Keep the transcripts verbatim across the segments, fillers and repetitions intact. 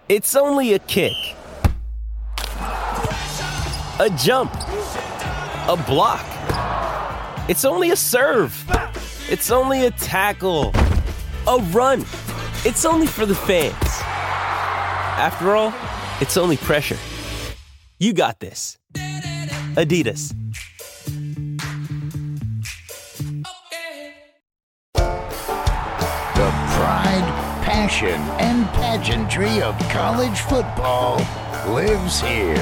It's only a kick, a jump, a block. It's only a serve. It's only a tackle, a run. It's only for the fans. After all, it's only pressure. You got this. Adidas. The pride, passion, and pageantry of college football lives here.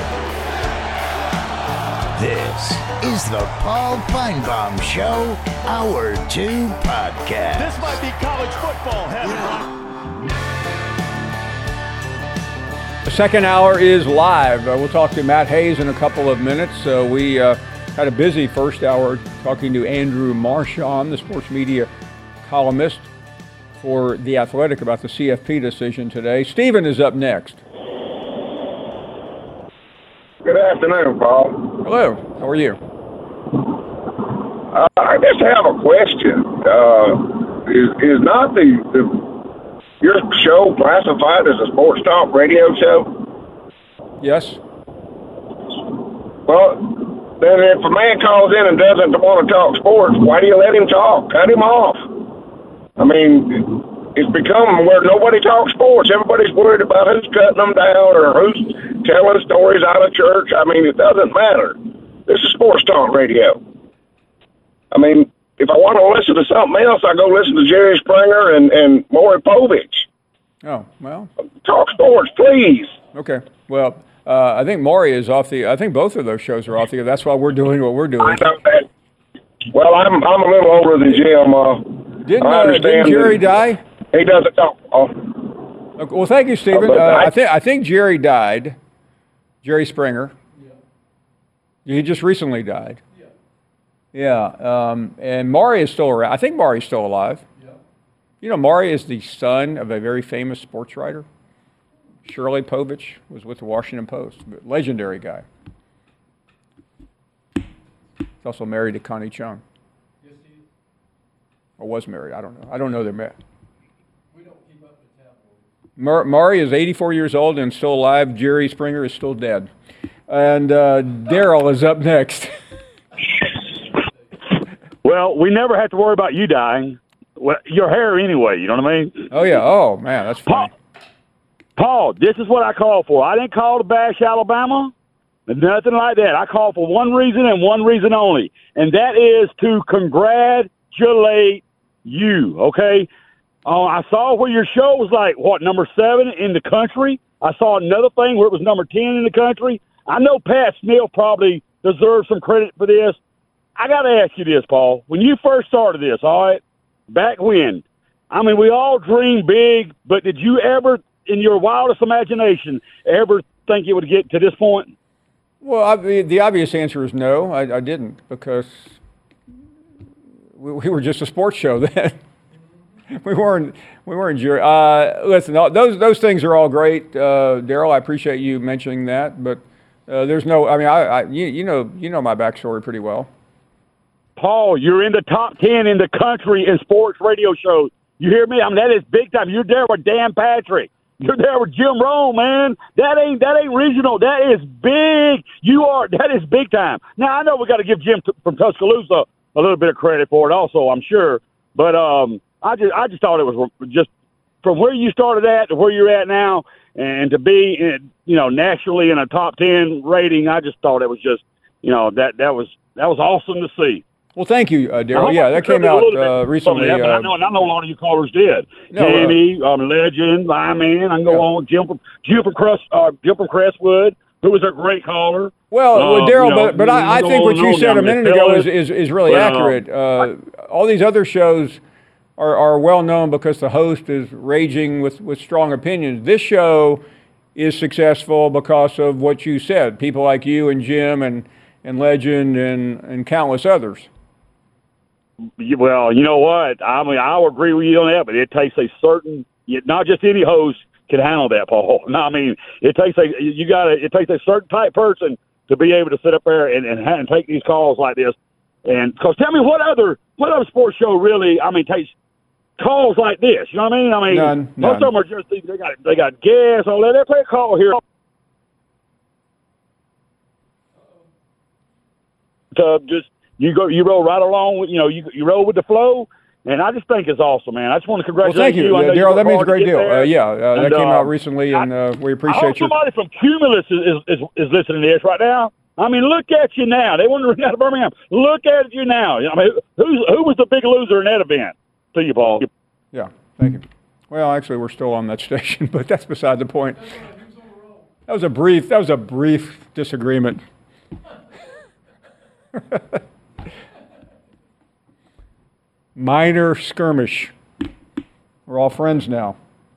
This is the Paul Feinbaum Show, Hour two Podcast. This might be college football heaven. The second hour is live. Uh, we'll talk to Matt Hayes in a couple of minutes. Uh, we uh, had a busy first hour talking to Andrew Marchand, the sports media columnist for The Athletic, about the C F P decision today. Stephen is up next. Good afternoon, Paul. Hello. How are you? Uh, I just have a question. Uh, is is not the, the your show classified as a sports talk radio show? Yes. Well, then if a man calls in and doesn't want to talk sports, why do you let him talk? Cut him off. I mean, it's become where nobody talks sports. Everybody's worried about who's cutting them down or who's telling stories out of church. I mean, it doesn't matter. This is sports talk radio. I mean, if I want to listen to something else, I go listen to Jerry Springer and, and Maury Povich. Oh, well. Talk sports, please. Okay. Well, uh, I think Maury is off the – I think both of those shows are off the – that's why we're doing what we're doing. I know that. Well, I'm I'm a little older than Jim. Uh, didn't, I uh, understand didn't Jerry die? He doesn't talk. Oh. Okay, well, thank you, Stephen. Uh, I, think, I think Jerry died, Jerry Springer. Yeah. He just recently died. Yeah, um, and Maury is still around. I think Maury's still alive. Yeah. You know, Maury is the son of a very famous sports writer. Shirley Povich was with the Washington Post. Legendary guy. He's also married to Connie Chung. Yes, he is. Or was married. I don't know. I don't know they're married. We don't keep up with tabloids. Mar- Maury is eighty-four years old and still alive. Jerry Springer is still dead. And uh, Daryl is up next. Well, we never have to worry about you dying. Well, your hair anyway, you know what I mean? Oh, yeah. Oh, man, that's funny. Paul, Paul, this is what I call for. I didn't call to bash Alabama. Nothing like that. I call for one reason and one reason only, and that is to congratulate you, okay? Uh, I saw where your show was like, what, number seven in the country? I saw another thing where it was number ten in the country. I know Pat Snill probably deserves some credit for this. I got to ask you this, Paul. When you first started this, all right, back when, I mean, we all dream big, but did you ever, in your wildest imagination, ever think it would get to this point? Well, I, the, the obvious answer is no, I, I didn't, because we, we were just a sports show then. we weren't, we weren't. Uh, listen, those those things are all great, uh, Daryl. I appreciate you mentioning that, but uh, there's no. I mean, I, I you, you know you know my backstory pretty well. Paul, you're in the top ten in the country in sports radio shows. You hear me? I mean, that is big time. You're there with Dan Patrick. You're there with Jim Rome, man. That ain't that ain't regional. That is big. You are. That is big time. Now I know we got to give Jim t- from Tuscaloosa a little bit of credit for it, also. I'm sure, but um, I just I just thought it was just from where you started at to where you're at now, and to be in, you know nationally in a top ten rating. I just thought it was just you know that that was that was awesome to see. Well, thank you, uh, Daryl. Yeah, that came out uh, recently. That, but uh, I know, and I know a lot of you callers did. No, Jamie, uh, um, Legend, Lyman. I can go yeah. on. Jim from Jim from, Crest, uh, Jim from Crestwood, who was a great caller. Well, uh, well Daryl, you know, but, but I, I think what you said a minute ago is, is, is really well, accurate. Uh, all these other shows are, are well known because the host is raging with, with strong opinions. This show is successful because of what you said. People like you and Jim and, and Legend and, and countless others. Well, you know what? I mean, I'll agree with you on that, but it takes a certain, not just any host can handle that, Paul. No, I mean, it takes a, you got to, it takes a certain type person to be able to sit up there and, and, and take these calls like this. And because tell me what other, what other sports show really, I mean, takes calls like this. You know what I mean? I mean, None, most none. of them are just they got they got gas, all that. They play a call here. To just you go, you roll right along with you know you you roll with the flow. And I just think it's awesome, man. I just want to Well, congratulate thank you, you. I know Daryl. you That worked means a hard to great get deal. there. Uh, yeah, uh, And, that came uh, out recently, and uh, we I appreciate hope you. somebody from Cumulus is, is, is, is listening to this right now. I mean, look at you now. They want to run out of Birmingham. Look at you now. I mean, who's, who was the big loser in that event? To you, Paul. Yeah, thank you. Well, actually, we're still on that station, but that's beside the point. That was a brief. That was a brief disagreement. Minor skirmish. We're all friends now.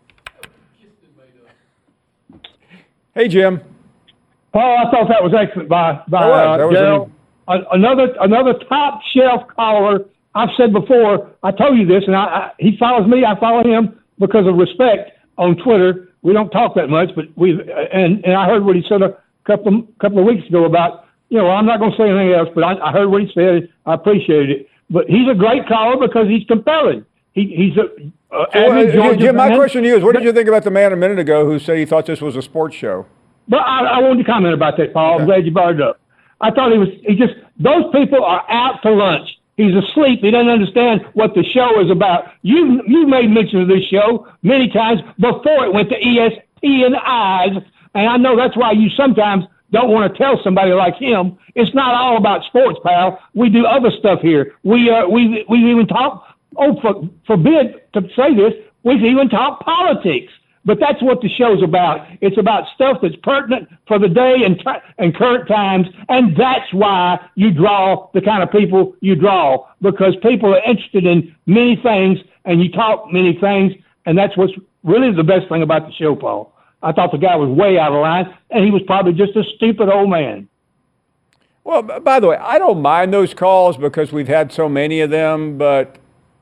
Hey, Jim. Paul, I thought that was excellent by by That was, that uh, was Daryl. A- Another another top shelf caller. I've said before. I told you this, and I, I he follows me. I follow him because of respect on Twitter. We don't talk that much, but we and and I heard what he said a couple couple of weeks ago about you know I'm not going to say anything else, but I, I heard what he said. I appreciated it. But he's a great caller because he's compelling. He, he's a uh, So, avid uh, Georgia Jim, my fan. question to you is, what did you think about the man a minute ago who said he thought this was a sports show? But I, I wanted to comment about that, Paul. Okay. I'm glad you brought it up. I thought he was. He just those people are out to lunch. He's asleep. He doesn't understand what the show is about. You you made mention of this show many times before it went to E S P N Eyes, and I know that's why you sometimes don't want to tell somebody like him. It's not all about sports, pal. We do other stuff here. We uh we we even talk. Oh, for, forbid to say this. We even talk politics. But that's what the show's about. It's about stuff that's pertinent for the day and t- and current times, and that's why you draw the kind of people you draw, because people are interested in many things, and you talk many things, and that's what's really the best thing about the show, Paul. I thought the guy was way out of line, and he was probably just a stupid old man. Well, b- by the way, I don't mind those calls because we've had so many of them, but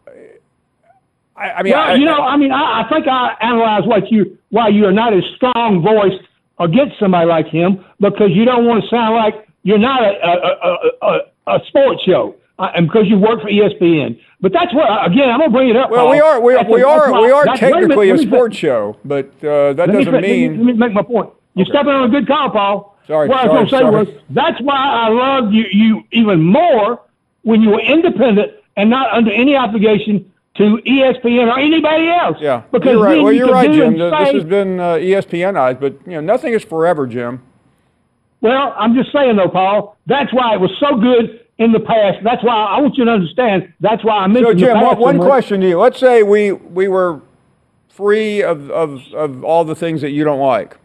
I, I mean, Well, I, you know, I mean, I, I think I analyze what you why you are not as strong voiced against somebody like him, because you don't want to sound like you're not a a, a, a, a sports show, uh, and because you work for E S P N. But that's what again I'm gonna bring it up. well, Paul. we are we are That's we what- are that's why- we are that's- wait minute, technically a let me- sports show, but uh, that Let me, doesn't let me- mean. let me make my point. You're Okay. stepping on a good call, Paul. Sorry, What I was sorry, going to say sorry. was that's why I love you you even more when you were independent and not under any obligation to E S P N or anybody else. Yeah, because you're right. then Well, you you're could right, do Jim. and Th- say- This has been uh, E S P N eyes, but you know, nothing is forever, Jim. Well, I'm just saying though, Paul. That's why it was so good in the past. That's why I want you to understand. That's why I mentioned So, the Jim, past one, one so much. question to you. Let's say we we were free of, of, of all the things that you don't like.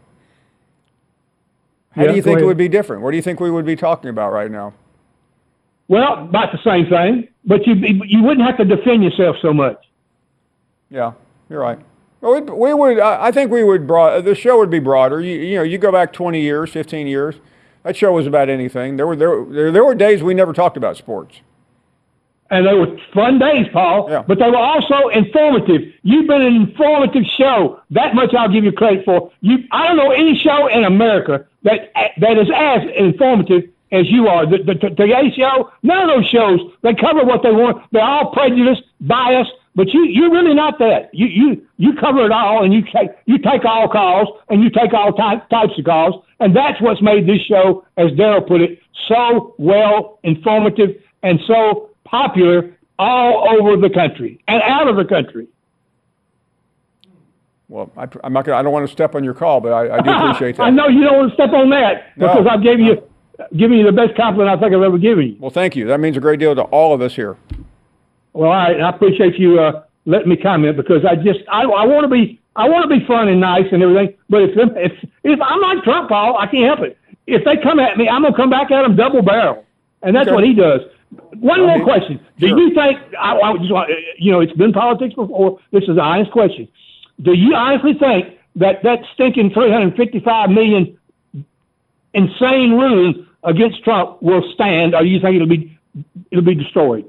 How Yeah, do you go think it ahead. would be different? What do you think we would be talking about right now? Well, about the same thing, but you you wouldn't have to defend yourself so much. Yeah, you're right. Well, we, we would. I I think we would. Broad, the show would be broader. You, you know, you go back twenty years, fifteen years. That show was about anything. There were there there, there were days we never talked about sports. And they were fun days, Paul, Yeah. but they were also informative. You've been an informative show. That much I'll give you credit for. You, I don't know any show in America that that is as informative as you are. The, the, the Today Show, none of those shows, they cover what they want. They're all prejudiced, biased, but you, you're really not that. You you you cover it all, and you take, you take all calls, and you take all ty- types of calls, and that's what's made this show, as Daryl put it, so well informative and so popular all over the country and out of the country. Well, I, I'm not gonna. I don't want to step on your call, but I, I do appreciate that. I know you don't want to step on that No, because I've given you giving you the best compliment I think I've ever given you. Well, thank you. That means a great deal to all of us here. Well, I, I appreciate you uh, letting me comment because I just I, I want to be I want to be fun and nice and everything. But if if if I'm like Trump, Paul, I can't help it. If they come at me, I'm gonna come back at them double barrel, and that's Okay. what he does. One Well, more he- question: Do sure. you think I, I just want you know it's been politics before? This is an honest question. Do you honestly think that that stinking three hundred fifty-five million insane ruling against Trump will stand, or do you think it'll be it'll be destroyed?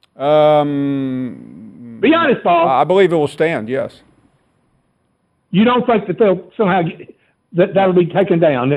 Um, Be honest, Paul. I believe it will stand. Yes. You don't think that they'll somehow get, that that'll be taken down? That he would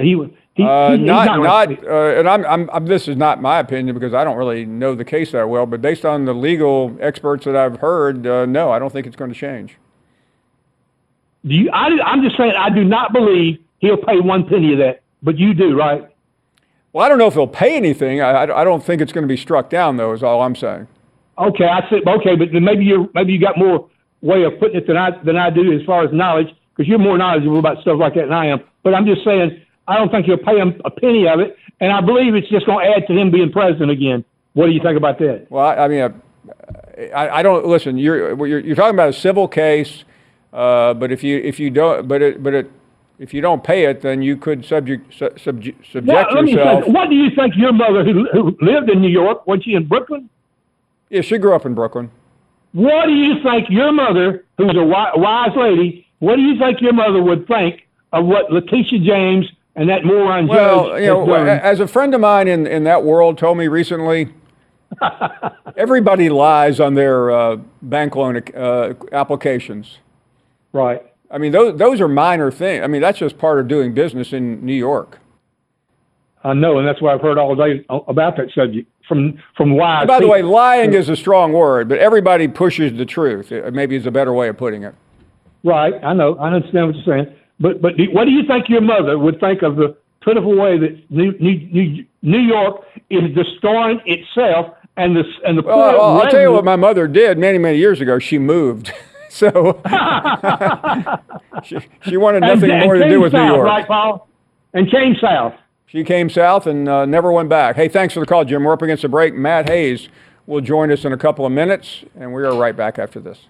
He, uh, he, he's not, not, not, uh, and I'm, I'm, I'm, this is not my opinion because I don't really know the case that well, but based on the legal experts that I've heard, uh, no, I don't think it's going to change. Do you, I, I'm just saying, I do not believe he'll pay one penny of that, but you do, right? Well, I don't know if he'll pay anything. I, I don't think it's going to be struck down, though, is all I'm saying. Okay, I said, okay, but then maybe you maybe you got more way of putting it than I than I do as far as knowledge, because you're more knowledgeable about stuff like that than I am. But I'm just saying, I don't think he'll pay him a penny of it, and I believe it's just going to add to him being president again. What do you think about that? Well, I, I mean, I, I don't listen. You're, you're you're talking about a civil case, uh, but if you if you don't, but it but it. If you don't pay it, then you could subject su, subject, subject well, yourself. Say, what do you think your mother, who, who lived in New York, was she in Brooklyn? Yeah, she grew up in Brooklyn. What do you think your mother, who's a wise lady, what do you think your mother would think of what Letitia James and that moron well, judge you know, has done? As a friend of mine in, in that world told me recently, everybody lies on their uh, bank loan uh, applications. Right. I mean, those those are minor things. I mean, that's just part of doing business in New York. I know, and that's why I've heard all day about that subject from from wise. And by the people. way, lying is a strong word, but everybody pushes the truth. It maybe is a better way of putting it. Right, I know, I understand what you're saying. But but what do you think your mother would think of the pitiful way that New New, New York is destroying itself and the and the well, poor? I'll, I'll tell you what my mother did many many years ago. She moved. So she, she wanted nothing and, more and to do with south, New York. Right, Paul? And came south. She came south and uh, never went back. Hey, thanks for the call, Jim. We're up against the break. Matt Hayes will join us in a couple of minutes, and we are right back after this.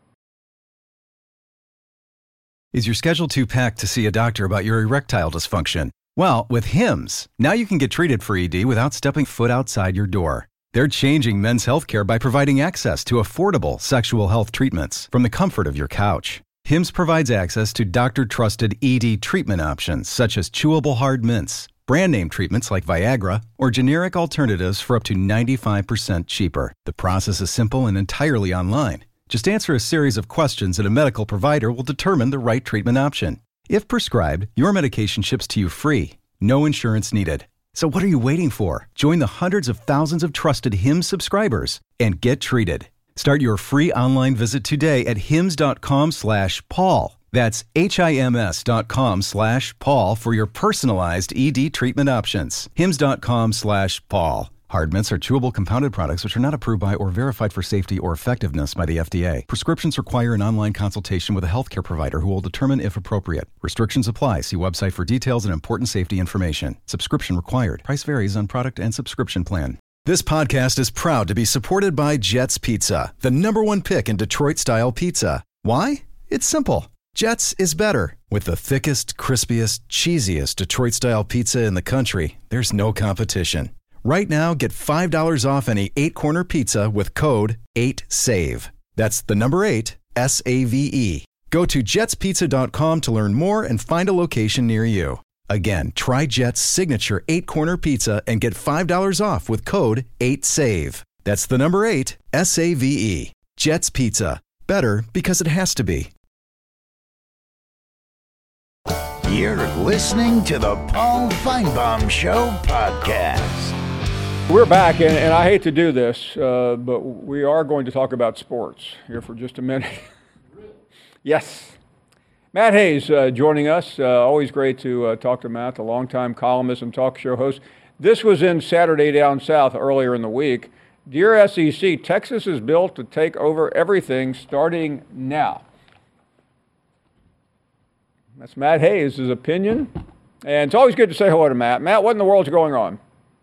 Is your schedule too packed to see a doctor about your erectile dysfunction? Well, with Hims, now you can get treated for E D without stepping foot outside your door. They're changing men's healthcare by providing access to affordable sexual health treatments from the comfort of your couch. Hims provides access to doctor-trusted E D treatment options such as chewable hard mints, brand name treatments like Viagra, or generic alternatives for up to ninety-five percent cheaper. The process is simple and entirely online. Just answer a series of questions and a medical provider will determine the right treatment option. If prescribed, your medication ships to you free. No insurance needed. So what are you waiting for? Join the hundreds of thousands of trusted Hims subscribers and get treated. Start your free online visit today at hims.com slash Paul. That's H-I-M-S dot com slash Paul for your personalized E D treatment options. Hims.com slash Paul. Hard mints are chewable compounded products which are not approved by or verified for safety or effectiveness by the F D A. Prescriptions require an online consultation with a healthcare provider who will determine if appropriate. Restrictions apply. See website for details and important safety information. Subscription required. Price varies on product and subscription plan. This podcast is proud to be supported by Jets Pizza, the number one pick in Detroit-style pizza. Why? It's simple. Jets is better. With the thickest, crispiest, cheesiest Detroit-style pizza in the country, there's no competition. Right now, get five dollars off any eight-corner pizza with code eight save. That's the number eight, S A V E. Go to jets pizza dot com to learn more and find a location near you. Again, try Jet's signature eight-corner pizza and get five dollars off with code eight save. That's the number eight, S A V E. Jet's Pizza. Better because it has to be. You're listening to the Paul Feinbaum Show podcast. We're back, and, and I hate to do this, uh, but we are going to talk about sports here for just a minute. Yes. Matt Hayes uh, joining us. Uh, always great to uh, talk to Matt, the longtime columnist and talk show host. This was in Saturday Down South earlier in the week. Dear S E C, Texas is built to take over everything starting now. That's Matt Hayes' opinion. And it's always good to say hello to Matt. Matt, what in the world's going on?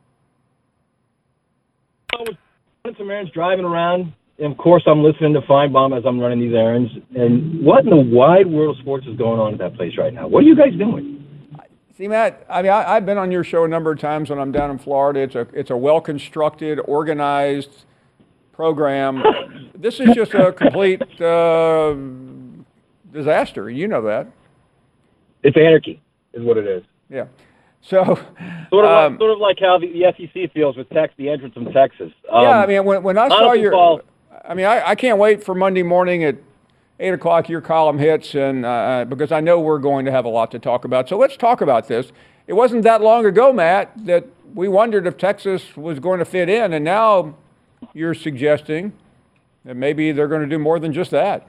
Some errands driving around, and of course I'm listening to Feinbaum as I'm running these errands. And what in the wide world of sports is going on at that place right now? What are you guys doing? See, Matt, I mean, I, I've been on your show a number of times when I'm down in Florida. It's a it's a well-constructed, organized program. This is just a complete uh, disaster. You know that. It's anarchy, is what it is. Yeah. So, sort of, um, like, sort of like how the, the S E C feels with Tex, the entrance from Texas. Um, yeah, I mean, when, when I saw your, Paul, I mean, I, I can't wait for Monday morning at eight o'clock your column hits, and uh, because I know we're going to have a lot to talk about. So let's talk about this. It wasn't that long ago, Matt, that we wondered if Texas was going to fit in, and now you're suggesting that maybe they're going to do more than just that.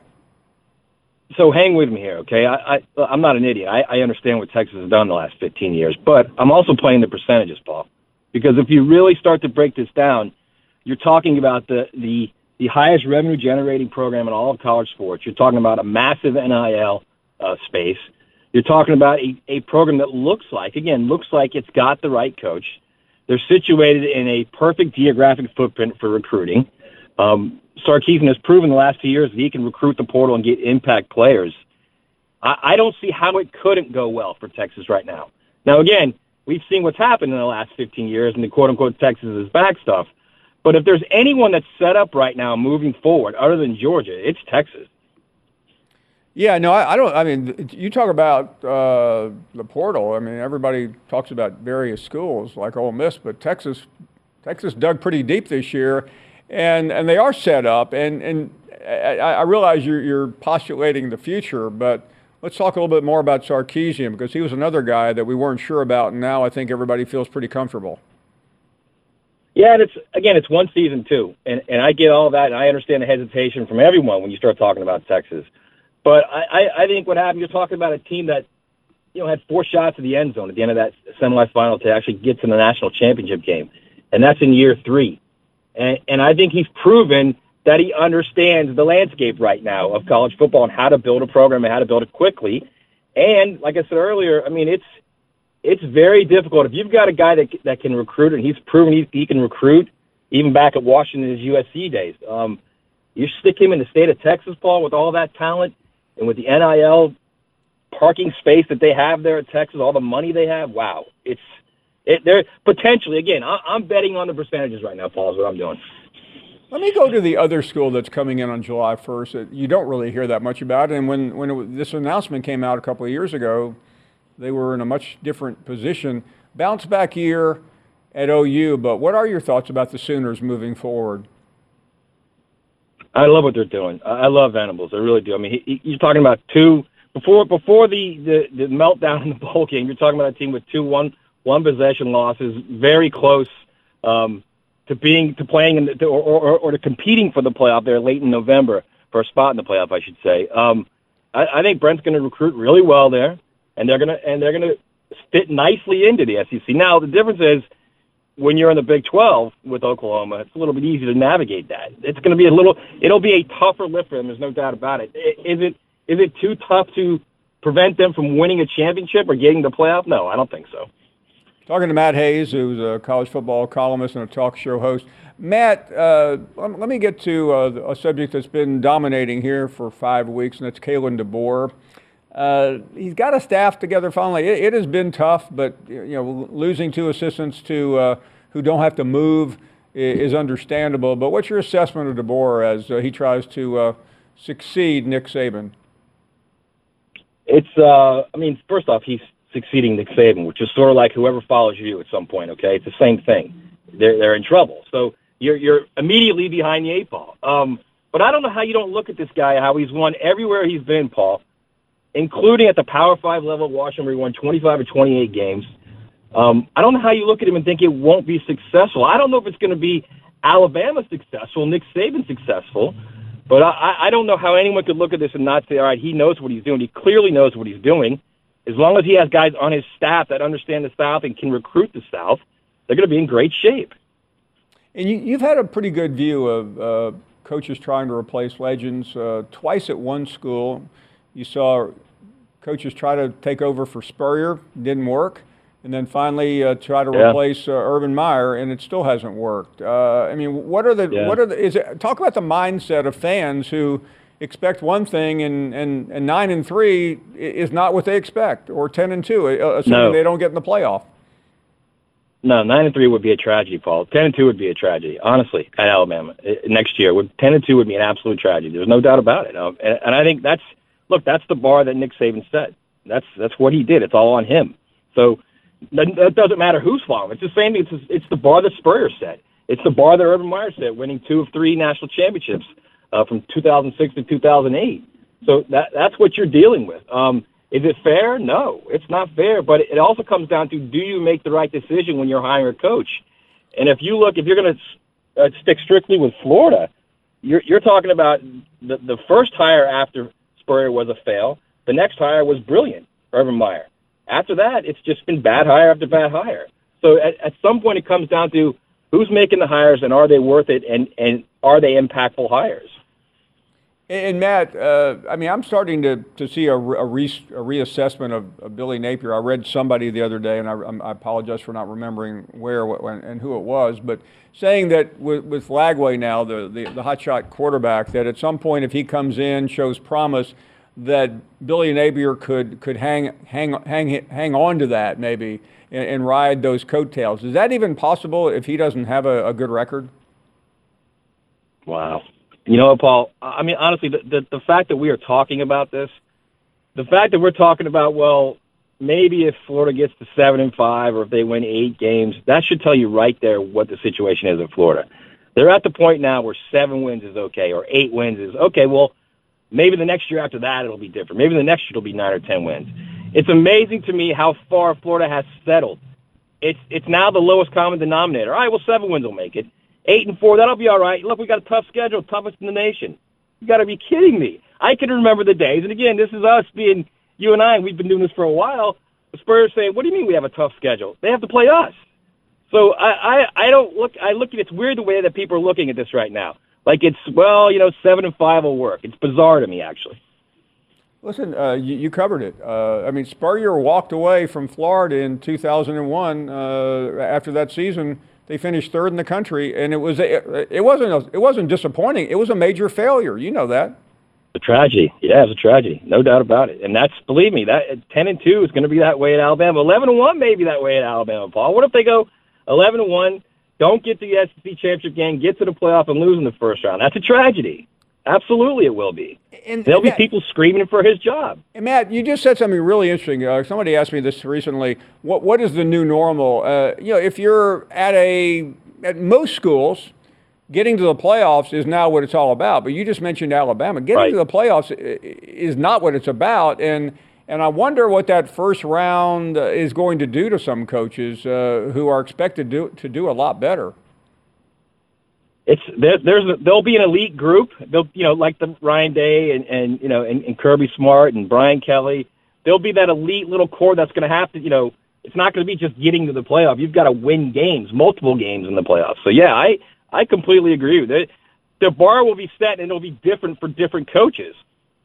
So hang with me here, okay? I, I, I'm not an idiot. I, I understand what Texas has done the last fifteen years, but I'm also playing the percentages, Paul. Because if you really start to break this down, you're talking about the, the, the highest revenue-generating program in all of college sports. You're talking about a massive N I L uh, space. You're talking about a, a program that looks like, again, looks like it's got the right coach. They're situated in a perfect geographic footprint for recruiting. Um, Sarkisian has proven the last few years that he can recruit the portal and get impact players. I, I don't see how it couldn't go well for Texas right now. Now, again, we've seen what's happened in the last fifteen years and the quote-unquote Texas is back stuff. But if there's anyone that's set up right now moving forward other than Georgia, it's Texas. Yeah, no, I, I don't. I mean, you talk about uh, the portal. I mean, everybody talks about various schools like Ole Miss, but Texas, Texas dug pretty deep this year, and and they are set up. And and I, I realize you're you're postulating the future, but let's talk a little bit more about Sarkisian, because he was another guy that we weren't sure about, and now I think everybody feels pretty comfortable. Yeah, and it's again, it's one season too, and and I get all that, and I understand the hesitation from everyone when you start talking about Texas. But I, I think what happened, you're talking about a team that, you know, had four shots at the end zone at the end of that semifinal to actually get to the national championship game, and that's in year three. And, and I think he's proven that he understands the landscape right now of college football and how to build a program and how to build it quickly. And like I said earlier, I mean, it's it's very difficult. If you've got a guy that that can recruit, and he's proven he, he can recruit, even back at Washington's U S C days, um, you stick him in the state of Texas, Paul, with all that talent, and with the N I L parking space that they have there at Texas, all the money they have, wow. It's it, they're potentially, again, I, I'm betting on the percentages right now, Paul, is what I'm doing. Let me go to the other school that's coming in on July first that you don't really hear that much about. And when, when it, this announcement came out a couple of years ago, they were in a much different position. Bounce back year at O U, but what are your thoughts about the Sooners moving forward? I love what they're doing. I love Venables. I really do. I mean, he, he, you're talking about two before before the, the, the meltdown in the bowl game. You're talking about a team with two one one possession losses, very close um, to being to playing in the, to, or, or or to competing for the playoff there late in November for a spot in the playoff, I should say. Um, I, I think Brent's going to recruit really well there, and they're going to and they're going to fit nicely into the S E C. Now the difference is, when you're in the Big twelve with Oklahoma, it's a little bit easier to navigate that. It's going to be a little, it'll be a tougher lift for them. There's no doubt about it. Is it, is it too tough to prevent them from winning a championship or getting the playoff? No, I don't think so. Talking to Matt Hayes, who's a college football columnist and a talk show host. Matt, uh, let me get to uh, a subject that's been dominating here for five weeks, and that's Kalen DeBoer. Uh, he's got a staff together finally. It, it has been tough, but you know, losing two assistants to uh, who don't have to move is, is understandable. But what's your assessment of DeBoer as uh, he tries to uh, succeed Nick Saban? It's, uh, I mean, first off, he's succeeding Nick Saban, which is sort of like whoever follows you at some point. Okay, it's the same thing. They're they're in trouble, so you're you're immediately behind the eight ball. Um, but I don't know how you don't look at this guy, how he's won everywhere he's been, Paul, including at the Power Five level at Washington, where he won twenty-five or twenty-eight games. Um, I don't know how you look at him and think it won't be successful. I don't know if it's going to be Alabama successful, Nick Saban successful, but I, I don't know how anyone could look at this and not say, all right, he knows what he's doing. He clearly knows what he's doing. As long as he has guys on his staff that understand the South and can recruit the South, they're going to be in great shape. And you, you've had a pretty good view of uh, coaches trying to replace legends. Uh, twice at one school, you saw coaches try to take over for Spurrier, didn't work, and then finally uh, try to yeah. replace uh, Urban Meyer, and it still hasn't worked. Uh, I mean, what are the yeah. what are the is it, talk about the mindset of fans who expect one thing, and, and, and nine and three is not what they expect, or ten and two, assuming no. they don't get in the playoff. No, nine and three would be a tragedy, Paul. Ten and two would be a tragedy, honestly, at Alabama next year. Would ten and two would be an absolute tragedy. There's no doubt about it. Um, and, and I think that's look, that's the bar that Nick Saban set. That's that's what he did. It's all on him. So that, that doesn't matter who's following. It's the same. It's it's the bar that Spurrier set. It's the bar that Urban Meyer set, winning two of three national championships uh, from two thousand six to two thousand eight. So that that's what you're dealing with. Um, is it fair? No, it's not fair. But it also comes down to, do you make the right decision when you're hiring a coach? And if you look, if you're going to uh, stick strictly with Florida, you're, you're talking about the, the first hire after Spurrier was a fail. The next hire was brilliant, Urban Meyer. After that, it's just been bad hire after bad hire. So at, at some point, it comes down to who's making the hires and are they worth it, and, and are they impactful hires? And Matt, uh, I mean, I'm starting to, to see a, a, re, a reassessment of, of Billy Napier. I read somebody the other day, and I, I apologize for not remembering where when, and who it was, but saying that with, with Lagway now, the, the, the hotshot quarterback, that at some point if he comes in, shows promise, that Billy Napier could could hang hang hang hang on to that maybe and, and ride those coattails. Is that even possible if he doesn't have a, a good record? Wow. You know what, Paul? I mean, honestly, the, the the fact that we are talking about this, the fact that we're talking about, well, maybe if Florida gets to seven and five, or if they win eight games, that should tell you right there what the situation is in Florida. They're at the point now where seven wins is okay, or eight wins is okay. Well, maybe the next year after that it'll be different. Maybe the next year it'll be nine or ten wins. It's amazing to me how far Florida has settled. It's it's now the lowest common denominator. All right, well, seven wins will make it. Eight and four, that'll be all right. Look, we got a tough schedule, toughest in the nation. You got to be kidding me. I can remember the days, and again, this is us being you and I, and we've been doing this for a while. The Spurs saying, "What do you mean we have a tough schedule? They have to play us." So I, I, I don't look. I look at it's weird the way that people are looking at this right now. Like it's well, you know, seven and five will work. It's bizarre to me, actually. Listen, uh, you, you covered it. Uh, I mean, Spurrier walked away from Florida in two thousand one. Uh, after that season, they finished third in the country, and it was it, it wasn't a, it wasn't disappointing. It was a major failure. You know that. A tragedy. Yeah, it's a tragedy, no doubt about it. And that's, believe me, that ten and two is going to be that way at Alabama. Eleven and one may be that way at Alabama, Paul. What if they go eleven and one, don't get to the S E C championship game, get to the playoff, and lose in the first round? That's a tragedy. Absolutely, it will be. And there'll and be Matt, people screaming for his job. And Matt, you just said something really interesting. Uh, somebody asked me this recently. What what is the new normal? Uh, you know, if you're at a at most schools, getting to the playoffs is now what it's all about. But you just mentioned Alabama. Getting right. to the playoffs is not what it's about. And and I wonder what that first round is going to do to some coaches uh, who are expected to do, to do a lot better. It's there, there's a, there'll be an elite group. They'll you know like the Ryan Day and, and you know and, and Kirby Smart and Brian Kelly. There'll be that elite little core that's going to have to you know it's not going to be just getting to the playoff. You've got to win games, multiple games in the playoffs. So yeah, I I completely agree with it. The bar will be set and it'll be different for different coaches.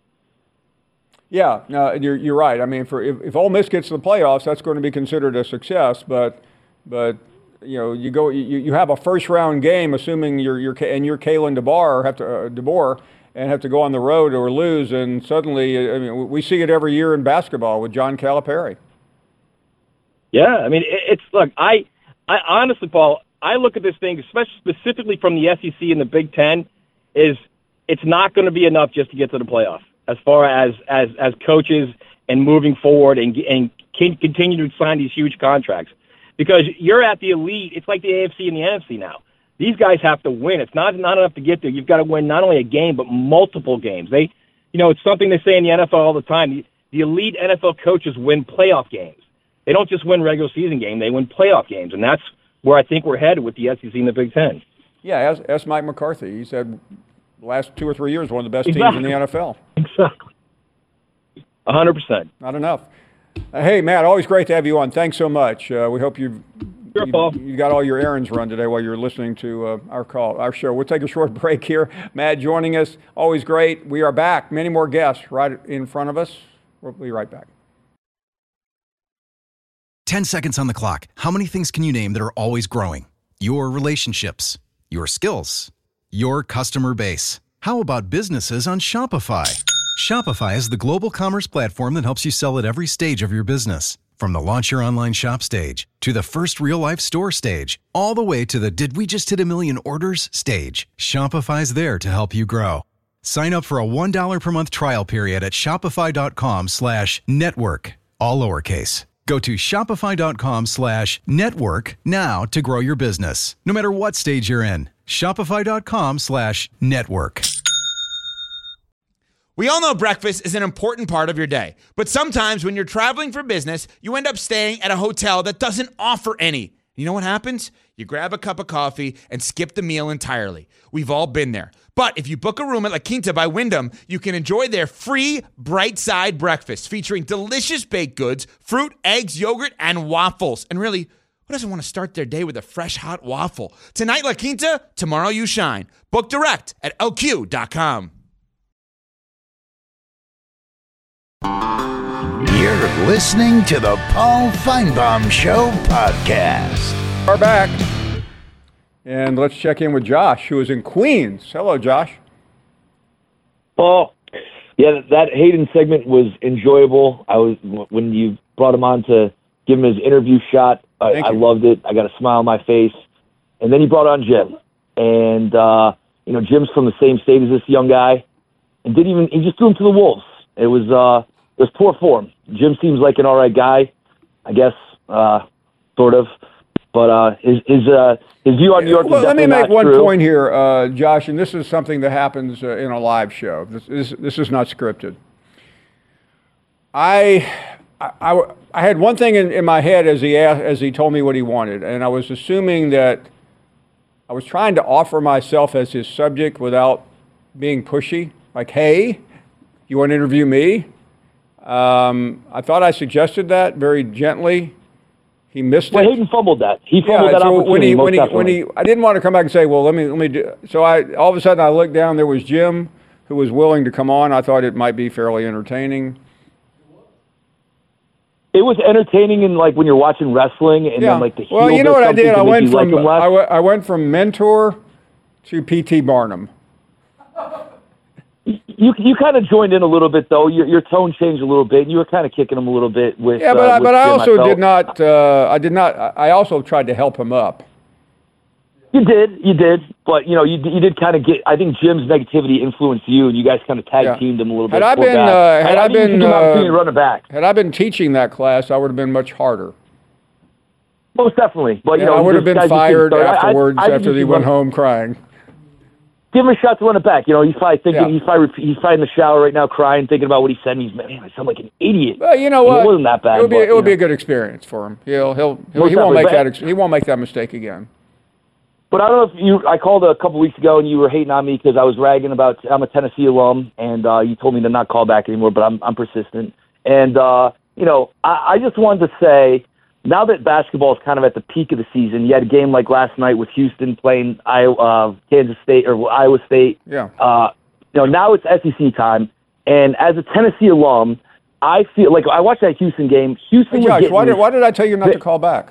Yeah, no, you're you're right. I mean, for if, if Ole Miss gets to the playoffs, that's going to be considered a success. But but. You know, you go. You, you have a first round game, assuming you're you're and you're Kalen DeBoer have to uh, DeBoer and have to go on the road or lose, and suddenly, I mean, we see it every year in basketball with John Calipari. Yeah, I mean, it, it's look. I I honestly, Paul, I look at this thing, especially specifically from the S E C and the Big Ten, is it's not going to be enough just to get to the playoff as far as as as coaches and moving forward and and can continue to sign these huge contracts. Because you're at the elite, it's like the A F C and the N F C now. These guys have to win. It's not not enough to get there. You've got to win not only a game, but multiple games. They, you know, it's something they say in the N F L all the time. The, the elite N F L coaches win playoff games. They don't just win regular season games. They win playoff games. And that's where I think we're headed with the S E C and the Big Ten. Yeah, ask, ask Mike McCarthy. He said the last two or three years, one of the best exactly. teams in the N F L. Exactly. one hundred percent. Not enough. Uh, hey, Matt, always great to have you on. Thanks so much. Uh, we hope you've, sure, you, Paul. you got all your errands run today while you're listening to uh, our call, our show. We'll take a short break here. Matt joining us, always great. We are back. Many more guests right in front of us. We'll be right back. Ten seconds on the clock. How many things can you name that are always growing? Your relationships, your skills, your customer base. How about businesses on Shopify? Shopify is the global commerce platform that helps you sell at every stage of your business. From the launch your online shop stage, to the first real-life store stage, all the way to the did we just hit a million orders stage. Shopify's there to help you grow. Sign up for a one dollar per month trial period at shopify.com slash network, all lowercase. Go to shopify.com slash network now to grow your business, no matter what stage you're in. Shopify.com slash network. We all know breakfast is an important part of your day, but sometimes when you're traveling for business, you end up staying at a hotel that doesn't offer any. You know what happens? You grab a cup of coffee and skip the meal entirely. We've all been there. But if you book a room at La Quinta by Wyndham, you can enjoy their free Bright Side breakfast featuring delicious baked goods, fruit, eggs, yogurt, and waffles. And really, who doesn't want to start their day with a fresh hot waffle? Tonight, La Quinta, tomorrow you shine. Book direct at L Q dot com. You're listening to the Paul Feinbaum Show podcast. We're back. And let's check in with Josh, who is in Queens. Hello, Josh. Paul, yeah, that Hayden segment was enjoyable. I was when you brought him on to give him his interview shot. I, I loved it. I got a smile on my face. And then he brought on Jim. And, uh, you know, Jim's from the same state as this young guy. And didn't even, he just threw him to the wolves. It was, uh, it was poor form. Jim seems like an all right guy, I guess, uh, sort of. But uh, his his, uh, his view on New York well, is let me definitely make not one true. point here, uh, Josh, and this is something that happens uh, in a live show. This, this, this is not scripted. I, I, I had one thing in, in my head as he asked, as he told me what he wanted, and I was assuming that I was trying to offer myself as his subject without being pushy. Like, hey, you want to interview me? Um, I thought I suggested that very gently. He missed well, it. Hayden fumbled that. He fumbled yeah, that so opportunity. when he most when he definitely. when he I didn't want to come back and say, well, let me let me do. So I all of a sudden I looked down. There was Jim, who was willing to come on. I thought it might be fairly entertaining. It was entertaining, in like when you're watching wrestling, and yeah. then like the heel well, you know does what I something did? to I make went you from like him less. I, w- I went from mentor to P T Barnum. You you kind of joined in a little bit though. Your your tone changed a little bit. You were kind of kicking him a little bit with. Yeah, but uh, I, with but I Jim, also felt. did not. Uh, I did not. I also tried to help him up. You did, you did, but you know, you you did kind of get. I think Jim's negativity influenced you, and you guys kind of tag teamed him a little bit. Had I Poor been, guy. uh, had I, I, I been, uh, run it back. Had I been teaching that class, I would have been much harder. Most definitely, but you yeah, know, I would have been fired afterwards I, I, I after he went home crying. Give him a shot to run it back. You know, he's probably thinking, Yeah. he's probably he's probably in the shower right now, crying, thinking about what he said. And he's man, I sound like an idiot. Well, you know And what? It wasn't that bad. It would be, but, it would you be know. a good experience for him. He'll he'll, he'll Most he won't make definitely, that but- ex- he won't make that mistake again. But I don't know if you. I called a couple weeks ago and you were hating on me because I was ragging about. I'm a Tennessee alum, and uh, you told me to not call back anymore. But I'm I'm persistent, and uh, you know, I, I just wanted to say, now that basketball is kind of at the peak of the season, you had a game like last night with Houston playing Iowa, uh, Kansas State or Iowa State. Yeah. Uh, you know, now it's S E C time, and as a Tennessee alum, I feel like I watched that Houston game. Houston Hey, was Josh, getting why did this- why did I tell you not to call back?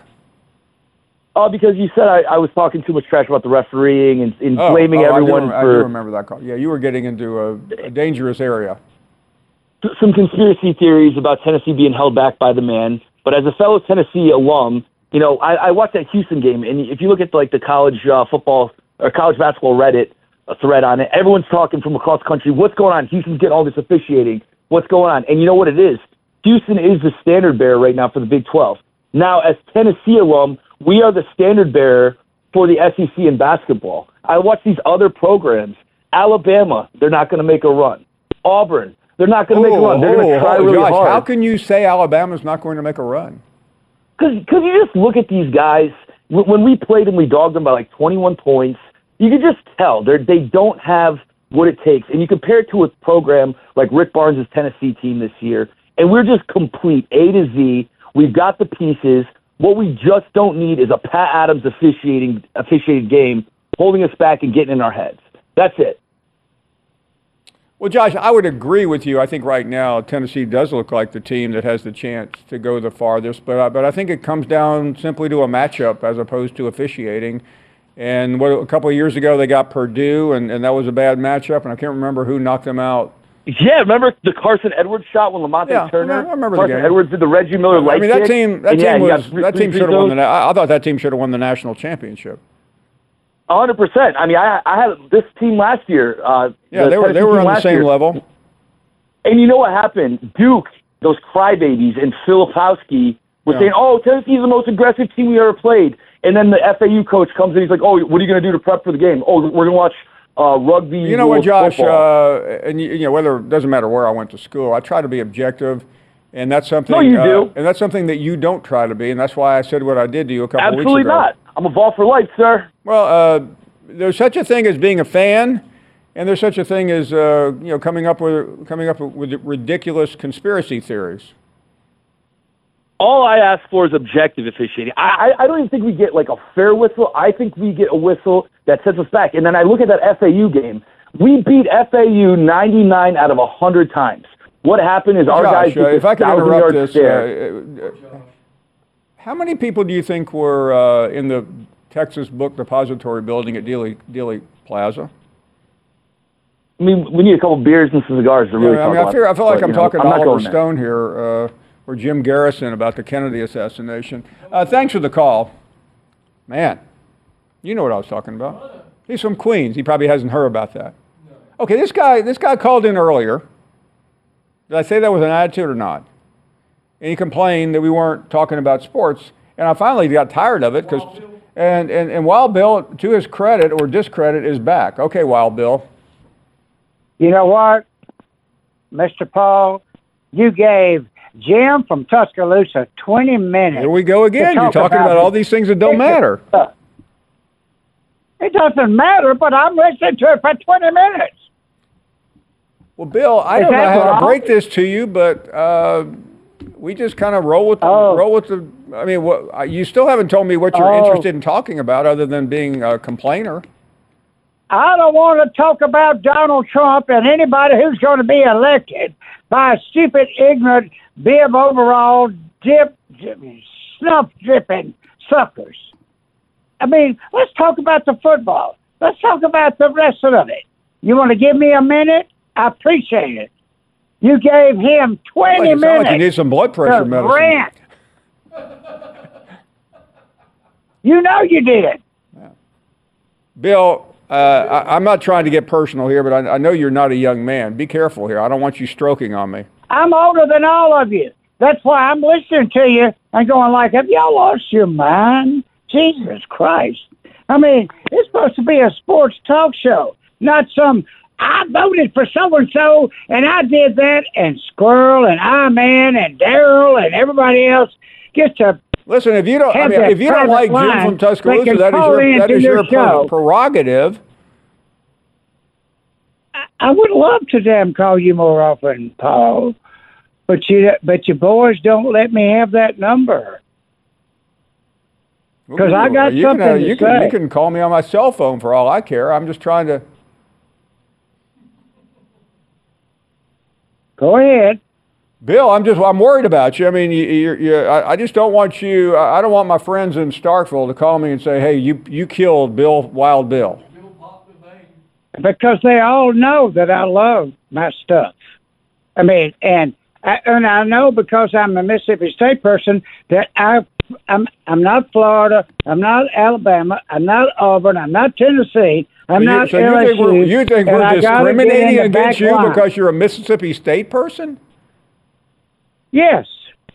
Oh, because you said I, I was talking too much trash about the refereeing and, and Oh, blaming oh, I do everyone rem- I for do remember that call. Yeah, you were getting into a, a dangerous area. some conspiracy theories about Tennessee being held back by the man. But as a fellow Tennessee alum, you know, I, I watched that Houston game, and if you look at like the college uh, football or college basketball Reddit a thread on it, everyone's talking from across the country. What's going on? Houston's getting all this officiating. What's going on? And you know what it is? Houston is the standard bearer right now for the Big twelve. Now, as Tennessee alum, we are the standard bearer for the S E C in basketball. I watch these other programs. Alabama, they're not going to make a run. Auburn, they're not going to make a run. They're going to try oh, really Josh, hard. how can you say Alabama's not going to make a run? Because you just look at these guys. Wh- When we played them, we dogged them by like twenty-one points. You can just tell they they don't have what it takes. And you compare it to a program like Rick Barnes' Tennessee team this year, and we're just complete A to Z. We've got the pieces. What we just don't need is a Pat Adams officiating officiated game holding us back and getting in our heads. That's it. Well, Josh, I would agree with you. I think right now Tennessee does look like the team that has the chance to go the farthest, but I, but I think it comes down simply to a matchup as opposed to officiating. And what, a couple of years ago they got Purdue, and, and that was a bad matchup, and I can't remember who knocked them out. Yeah, remember the Carson Edwards shot when Lamonte Yeah, Turner? I remember the Carson game. Edwards did the Reggie Miller light I mean, that kick, team that and team yeah, he was got three- that three team free should have won throws. the. na- I I thought that team should have won the national championship. one hundred percent. I mean, I I had this team last year. Uh, Yeah, the they were Tennessee they were team on the last same year. level. And you know what happened? Duke, those crybabies, and Filipowski were Yeah. saying, "Oh, Tennessee's the most aggressive team we ever played." And then the F A U coach comes in. He's like, "Oh, what are you going to do to prep for the game? Oh, we're going to watch uh, rugby. You know what, Josh? Uh, and you, you know whether it doesn't matter where I went to school. I try to be objective, and that's something. No, you uh, do. And that's something that you don't try to be, and that's why I said what I did to you a couple Absolutely of weeks ago. not. I'm a ball for life, sir. Well, uh, there's such a thing as being a fan, and there's such a thing as uh, you know coming up with coming up with ridiculous conspiracy theories. All I ask for is objective officiating. I, I, I don't even think we get like a fair whistle. I think we get a whistle that sets us back. And then I look at that F A U game. We beat F A U ninety-nine out of one hundred times. What happened is our Josh, guys uh, if I could interrupt this, uh, uh, how many people do you think were uh, in the Texas Book Depository building at Dealey, Dealey Plaza? I mean, we need a couple beers and some cigars to really yeah, talk I mean, about I feel, I feel like but, I'm you know, talking I'm to Oliver there. Stone here. Uh, or Jim Garrison about the Kennedy assassination. Uh, thanks for the call. Man, you know what I was talking about. He's from Queens. He probably hasn't heard about that. Okay, this guy this guy called in earlier. Did I say that with an attitude or not? And he complained that we weren't talking about sports. And I finally got tired of it because and, and, and Wild Bill, to his credit or discredit, is back. Okay, Wild Bill. You know what, Mister Paul? You gave Jim from Tuscaloosa twenty minutes. Here we go again. Talk You're talking about, about all these things that don't matter. It doesn't matter, but I'm listening to it for twenty minutes. Well, Bill, I Is don't know that how wrong? to break this to you, but uh, we just kind of roll with the, Oh. roll with the. I mean, what, you still haven't told me what you're Oh. interested in talking about, other than being a complainer. I don't want to talk about Donald Trump and anybody who's going to be elected by stupid, ignorant, bib overall, dip, dip snuff dripping suckers. I mean, let's talk about the football. Let's talk about the rest of it. You want to give me a minute? I appreciate it. You gave him twenty Like, you sound minutes. like you need some blood pressure to medicine. rant. You know you did. Bill, uh, I, I'm not trying to get personal here, but I, I know you're not a young man. Be careful here. I don't want you stroking on me. I'm older than all of you. That's why I'm listening to you and going like, have y'all lost your mind? Jesus Christ. I mean, it's supposed to be a sports talk show, not some, I voted for so-and-so, and I did that, and Squirrel, and I-Man, and Daryl, and everybody else gets to Listen, if you don't, I have mean, that if you don't private like Jim line, from they Tuscaloosa, can that is call your that into is your your pre- show. prerogative. I would love to damn call you more often, Paul, but you but your boys don't let me have that number. Because I got you something can, uh, to you say. Can, you can call me on my cell phone for all I care. I'm just trying to. Go ahead. Bill, I'm just, I'm worried about you. I mean, you, you, you, I, I just don't want you, I don't want my friends in Starkville to call me and say, hey, you, you killed Bill, Wild Bill. Because they all know that I love my stuff. I mean, and I, and I know because I'm a Mississippi State person that I, I'm, I'm not Florida, I'm not Alabama, I'm not Auburn, I'm not Tennessee, I'm so you, not so L S U. you think we're, you think and we're I gotta get in discriminating the against back you line. because you're a Mississippi State person? Yes.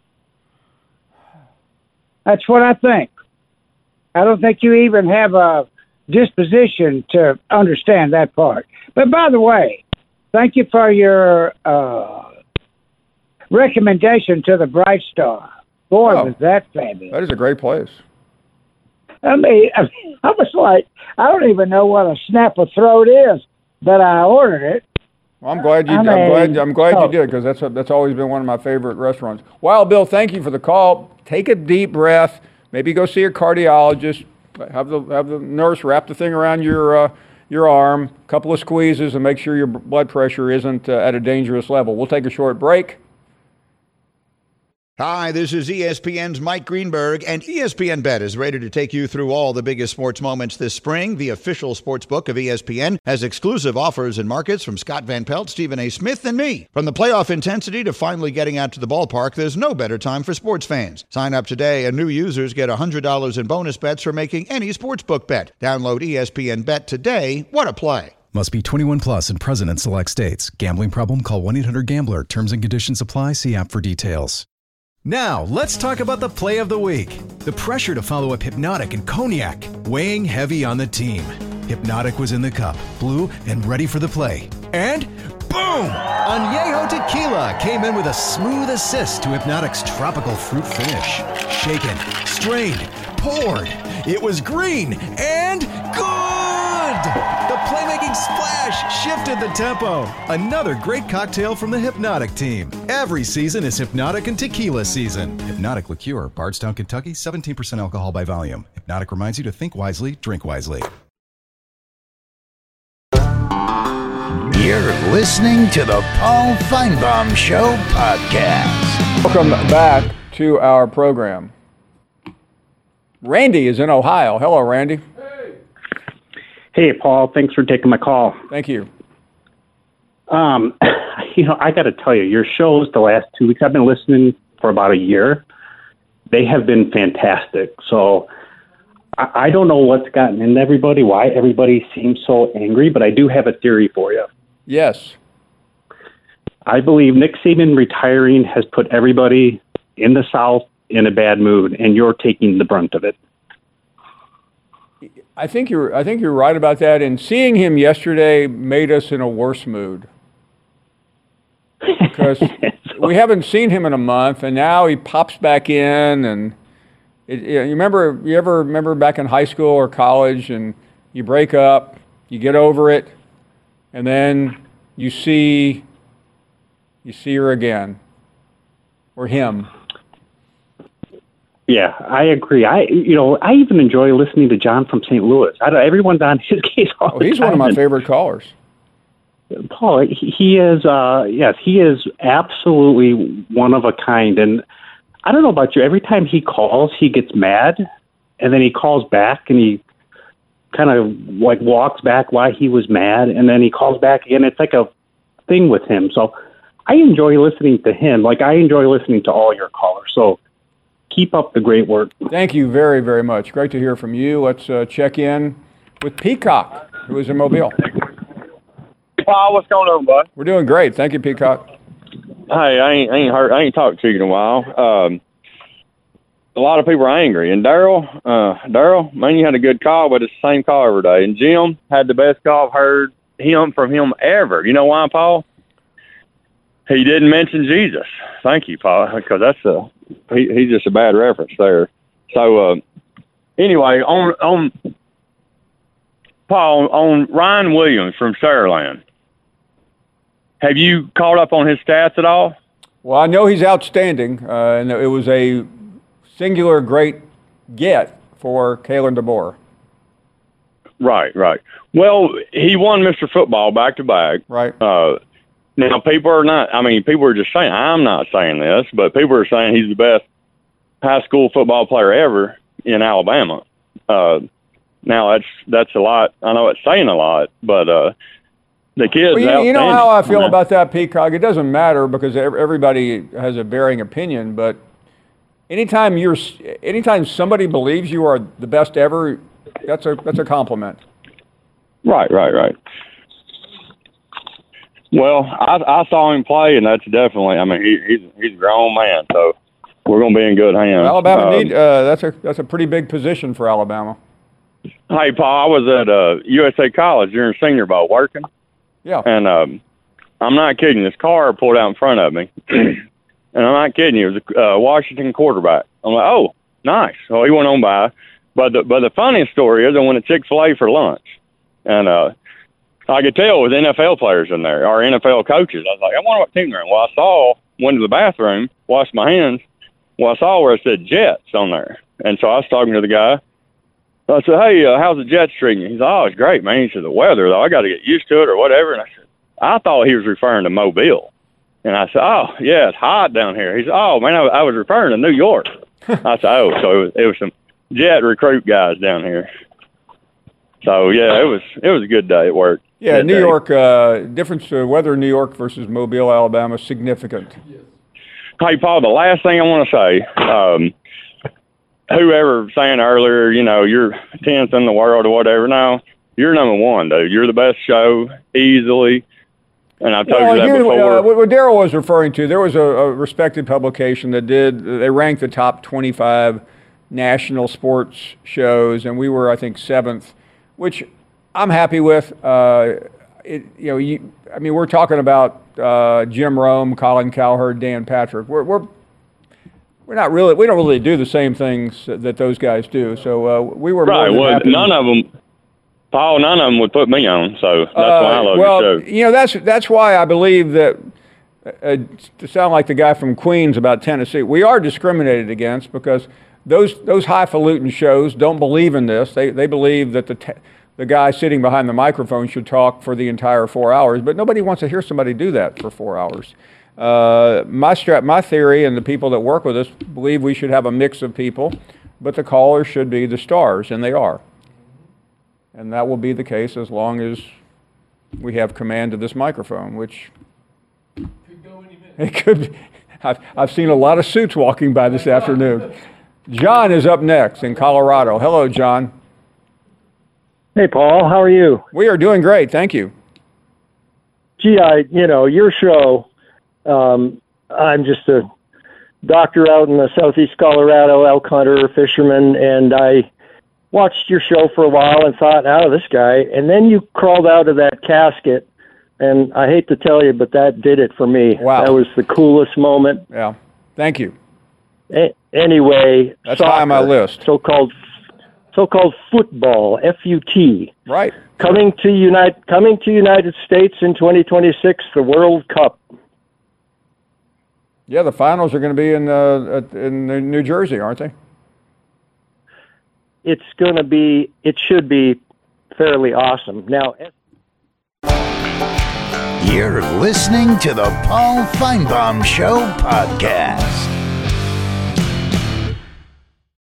That's what I think. I don't think you even have a disposition to understand that part. But by the way, thank you for your uh, recommendation to the Bright Star. Boy, Oh. was that fabulous. That is a great place. I mean, I, mean, I was like, I don't even know what a snap of throat is, but I ordered it. Well, I'm glad you. I I'm mean, glad. I'm glad oh. you did because that's a, that's always been one of my favorite restaurants. Wild Bill, thank you for the call. Take a deep breath. Maybe go see a cardiologist. Have the have the nurse wrap the thing around your uh, your arm. A couple of squeezes and make sure your blood pressure isn't uh, at a dangerous level. We'll take a short break. Hi, this is E S P N's Mike Greenberg, and E S P N Bet is ready to take you through all the biggest sports moments this spring. The official sports book of E S P N has exclusive offers and markets from Scott Van Pelt, Stephen A. Smith, and me. From the playoff intensity to finally getting out to the ballpark, there's no better time for sports fans. Sign up today, and new users get one hundred dollars in bonus bets for making any sportsbook bet. Download E S P N Bet today. What a play. Must be twenty-one plus and present in select states. Gambling problem? Call one eight hundred gambler. Terms and conditions apply. See app for details. Now, let's talk about the play of the week. The pressure to follow up Hypnotic and Cognac, weighing heavy on the team. Hypnotic was in the cup, blue and ready for the play. And boom! Añejo Tequila came in with a smooth assist to Hypnotic's tropical fruit finish. Shaken, strained, poured. It was green and good! The playmaking splash shifted the tempo. Another great cocktail from the Hypnotic team. Every season is Hypnotic and Tequila season. Hypnotic Liqueur, Bardstown, Kentucky, seventeen percent alcohol by volume. Hypnotic reminds you to think wisely, drink wisely. You're listening to the Paul Feinbaum Show podcast. Welcome back to our program. Randy is in Ohio. Hello, Randy. Hey, Paul. Thanks for taking my call. Thank you. Um, you know, I got to tell you, your shows the last two weeks, I've been listening for about a year. They have been fantastic. So I, I don't know what's gotten into everybody, why everybody seems so angry, but I do have a theory for you. Yes. I believe Nick Saban retiring has put everybody in the South in a bad mood, and you're taking the brunt of it. I think you're. I think you're right about that. And seeing him yesterday made us in a worse mood because we haven't seen him in a month, and now he pops back in. And it, you remember, you ever remember back in high school or college, and you break up, you get over it, and then you see, you see her again, or him. Yeah, I agree. I, you know, I even enjoy listening to John from Saint Louis. I don't, everyone's on his case all oh, the he's time. one of my favorite callers. Paul, he, he is, uh, yes, he is absolutely one of a kind. And I don't know about you, every time he calls, he gets mad, and then he calls back, and he kind of like walks back why he was mad, and then he calls back again. It's like a thing with him. So I enjoy listening to him. Like I enjoy listening to all your callers. So keep up the great work. Thank you very, very much. Great to hear from you. Let's uh, check in with Peacock, who is in Mobile. Paul, what's going on, bud? We're doing great. Thank you, Peacock. Hey, I ain't, I ain't heard, I ain't talked to you in a while. Um, a lot of people are angry. And Daryl, uh, Daryl, man, you had a good call, but it's the same call every day. And Jim had the best call I've heard him from him ever. You know why, Paul? He didn't mention Jesus. Thank you, Paul, because that's a he, he's just a bad reference there. So uh, anyway, on on Paul on Ryan Williams from Saraland, have you caught up on his stats at all? Well, I know he's outstanding, uh, and it was a singular great get for Kalen DeBoer. Right, right. Well, he won Mister Football back to back. Right. Uh, Now, people are not, I mean, people are just saying, I'm not saying this, but people are saying he's the best high school football player ever in Alabama. Uh, now, that's that's a lot. I know it's saying a lot, but uh, the kid's well, you, you know how I feel man. about that, Peacock? It doesn't matter because everybody has a varying opinion, but anytime you're, anytime somebody believes you are the best ever, that's a that's a compliment. Right, right, right. Well, I, I saw him play, and that's definitely. I mean, he, he's he's a grown man, so we're going to be in good hands. Well, Alabama um, need uh, that's a that's a pretty big position for Alabama. Hey, Paul, I was at uh, U S A College during Senior Bowl working. Yeah. And um, I'm not kidding. This car pulled out in front of me, and I'm not kidding you. It was a uh, Washington quarterback. I'm like, oh, nice. So he went on by. But the but the funniest story is I went to Chick-fil-A for lunch, and uh. I could tell with N F L players in there, or N F L coaches. I was like, I wonder what team they're in. Well, I saw, went to the bathroom, washed my hands. Well, I saw where it said Jets on there. And so I was talking to the guy. I said, hey, uh, how's the Jets treating you? He's like, oh, it's great, man. He said, the weather, though, I got to get used to it or whatever. And I said, I thought he was referring to Mobile. And I said, oh, yeah, it's hot down here. He said, oh, man, I, I was referring to New York. I said, oh, so it was, it was some Jet recruit guys down here. So, yeah, it was it was a good day at work. Yeah, New day. York, uh, difference uh, weather in New York versus Mobile, Alabama, significant. Hey, Paul, the last thing I want to say, um, whoever saying earlier, you know, you're tenth in the world or whatever, no, you're number one, dude. You're the best show, easily. And I've told well, you that here, before. Uh, what Daryl was referring to, there was a, a respected publication that did, they ranked the top twenty-five national sports shows, and we were, I think, seventh, which I'm happy with. Uh, it, you know, you, I mean, we're talking about uh, Jim Rome, Colin Cowherd, Dan Patrick. We're we're we're not really. We don't really do the same things that those guys do. So uh, we were right. More than Well, happy. none of them, Paul. None of them would put me on. So that's Uh, why I love well, your show. you know, that's that's why I believe that. Uh, to sound like the guy from Queens about Tennessee, we are discriminated against because those those highfalutin shows don't believe in this. They they believe that the te- the guy sitting behind the microphone should talk for the entire four hours, but nobody wants to hear somebody do that for four hours. Uh, my strat, my theory, and the people that work with us believe we should have a mix of people, but the callers should be the stars, and they are. And that will be the case as long as we have command of this microphone, which. It could be. I've, I've seen a lot of suits walking by this afternoon. John is up next in Colorado. Hello, John. Hey, Paul. How are you? We are doing great. Thank you. Gee, I, you know, your show, um, I'm just a doctor out in the southeast Colorado, elk hunter, fisherman, and I watched your show for a while and thought, oh, this guy. And then you crawled out of that casket. And I hate to tell you, but that did it for me. Wow. That was the coolest moment. Yeah. Thank you. A- anyway, that's soccer, high on my list. So-called, so-called football, F U T. Right. Coming to United, coming to United States in twenty twenty-six, the World Cup. Yeah, the finals are going to be in uh, in New Jersey, aren't they? It's going to be. It should be fairly awesome. Now. You're listening to the Paul Feinbaum Show podcast.